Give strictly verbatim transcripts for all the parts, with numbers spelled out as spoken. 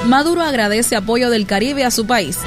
Maduro agradece apoyo del Caribe a su país.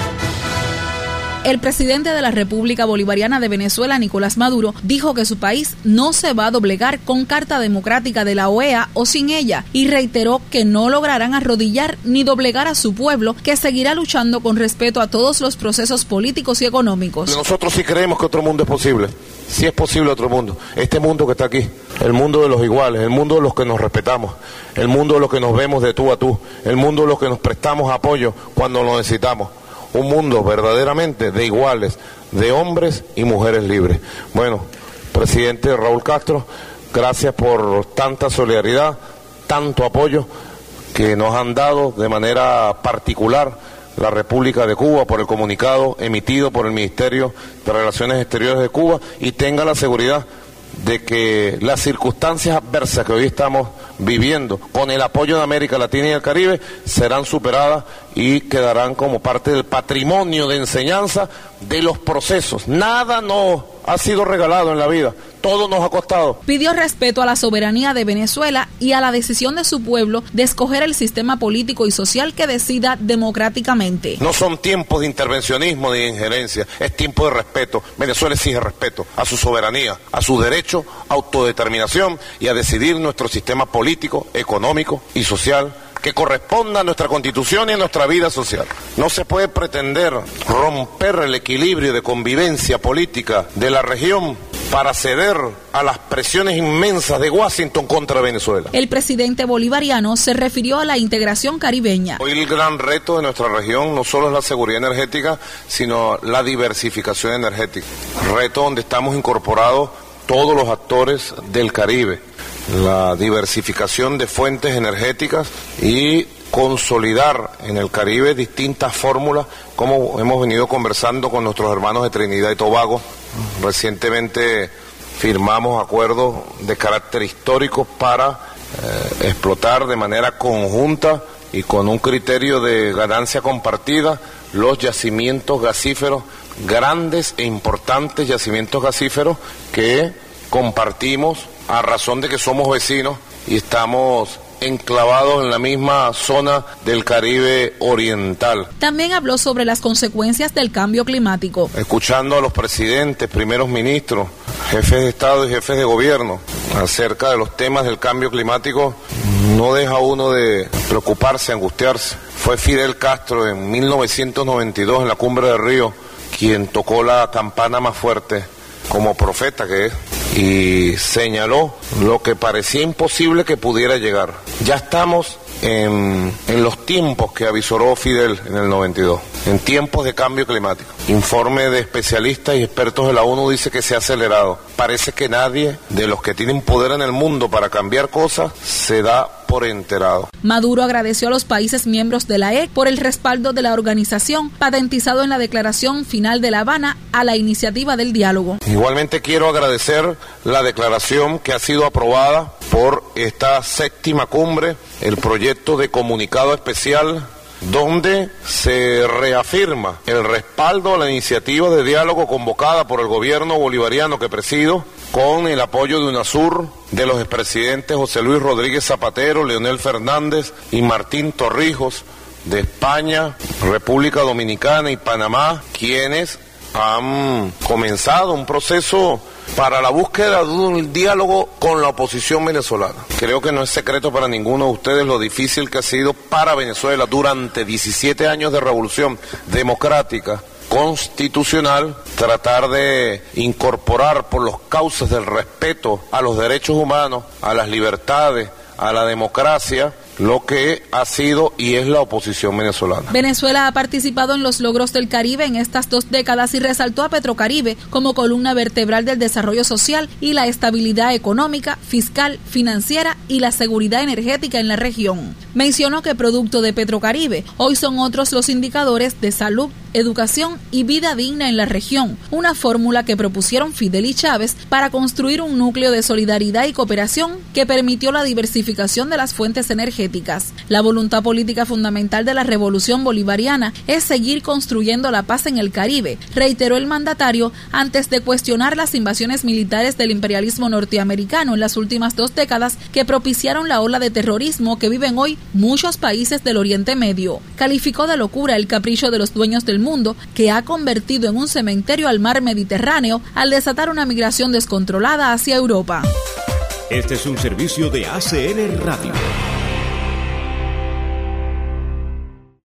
El presidente de la República Bolivariana de Venezuela, Nicolás Maduro, dijo que su país no se va a doblegar con Carta Democrática de la O E A o sin ella, y reiteró que no lograrán arrodillar ni doblegar a su pueblo, que seguirá luchando con respeto a todos los procesos políticos y económicos. Nosotros sí creemos que otro mundo es posible, sí es posible otro mundo, este mundo que está aquí, el mundo de los iguales, el mundo de los que nos respetamos, el mundo de los que nos vemos de tú a tú, el mundo de los que nos prestamos apoyo cuando lo necesitamos. Un mundo verdaderamente de iguales, de hombres y mujeres libres. Bueno, presidente Raúl Castro, gracias por tanta solidaridad, tanto apoyo que nos han dado de manera particular la República de Cuba por el comunicado emitido por el Ministerio de Relaciones Exteriores de Cuba, y tenga la seguridad de que las circunstancias adversas que hoy estamos viviendo con el apoyo de América Latina y el Caribe serán superadas y quedarán como parte del patrimonio de enseñanza de los procesos. Nada nos ha sido regalado en la vida, todo nos ha costado. Pidió respeto a la soberanía de Venezuela y a la decisión de su pueblo de escoger el sistema político y social que decida democráticamente. No son tiempos de intervencionismo ni de injerencia, es tiempo de respeto. Venezuela exige respeto a su soberanía, a su derecho a autodeterminación y a decidir nuestro sistema político, económico y social que corresponda a nuestra Constitución y a nuestra vida social. No se puede pretender romper el equilibrio de convivencia política de la región para ceder a las presiones inmensas de Washington contra Venezuela. El presidente bolivariano se refirió a la integración caribeña. Hoy el gran reto de nuestra región no solo es la seguridad energética, sino la diversificación energética. Reto donde estamos incorporados todos los actores del Caribe. La diversificación de fuentes energéticas y consolidar en el Caribe distintas fórmulas, como hemos venido conversando con nuestros hermanos de Trinidad y Tobago. Recientemente firmamos acuerdos de carácter histórico para eh, explotar de manera conjunta y con un criterio de ganancia compartida los yacimientos gasíferos, grandes e importantes yacimientos gasíferos que compartimos a razón de que somos vecinos y estamos enclavados en la misma zona del Caribe oriental. También habló sobre las consecuencias del cambio climático. Escuchando a los presidentes, primeros ministros, jefes de Estado y jefes de gobierno acerca de los temas del cambio climático, no deja uno de preocuparse, angustiarse. Fue Fidel Castro en mil novecientos noventa y dos en la Cumbre de Río quien tocó la campana más fuerte, como profeta que es, y señaló lo que parecía imposible que pudiera llegar. Ya estamos en, en los tiempos que avisoró Fidel en el noventa y dos, en tiempos de cambio climático. Informe de especialistas y expertos de la ONU dice que se ha acelerado. Parece que nadie de los que tienen poder en el mundo para cambiar cosas se da por enterado. Maduro agradeció a los países miembros de la E C por el respaldo de la organización patentizado en la Declaración Final de La Habana a la iniciativa del diálogo. Igualmente quiero agradecer la declaración que ha sido aprobada por esta séptima cumbre, el proyecto de comunicado especial donde se reafirma el respaldo a la iniciativa de diálogo convocada por el gobierno bolivariano que presido, con el apoyo de UNASUR, de los expresidentes José Luis Rodríguez Zapatero, Leonel Fernández y Martín Torrijos, de España, República Dominicana y Panamá, quienes han comenzado un proceso para la búsqueda de un diálogo con la oposición venezolana. Creo que no es secreto para ninguno de ustedes lo difícil que ha sido para Venezuela durante diecisiete años de revolución democrática, constitucional, tratar de incorporar por los cauces del respeto a los derechos humanos, a las libertades, a la democracia, lo que ha sido y es la oposición venezolana. Venezuela ha participado en los logros del Caribe en estas dos décadas y resaltó a Petrocaribe como columna vertebral del desarrollo social y la estabilidad económica, fiscal, financiera y la seguridad energética en la región. Mencionó que producto de Petrocaribe, hoy son otros los indicadores de salud, educación y vida digna en la región, una fórmula que propusieron Fidel y Chávez para construir un núcleo de solidaridad y cooperación que permitió la diversificación de las fuentes energéticas. políticas. La voluntad política fundamental de la revolución bolivariana es seguir construyendo la paz en el Caribe, reiteró el mandatario antes de cuestionar las invasiones militares del imperialismo norteamericano en las últimas dos décadas que propiciaron la ola de terrorismo que viven hoy muchos países del Oriente Medio. Calificó de locura el capricho de los dueños del mundo que ha convertido en un cementerio al mar Mediterráneo al desatar una migración descontrolada hacia Europa. Este es un servicio de A C N Radio.